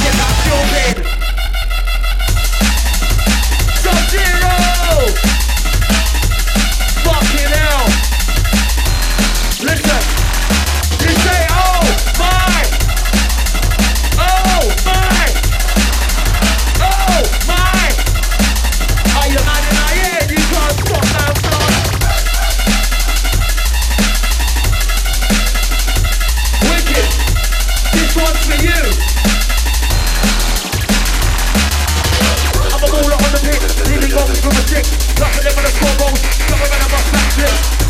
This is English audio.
get that stupid. Sub-Zero! Fucking hell. Listen. You say, oh my. Oh my. Oh my. Are you mad in our ear? You can't stop now, son. Wicked. This one's for you. I'm a baller on the pitch, leaving goals from a stick, knocking them on the score goals, coming around my back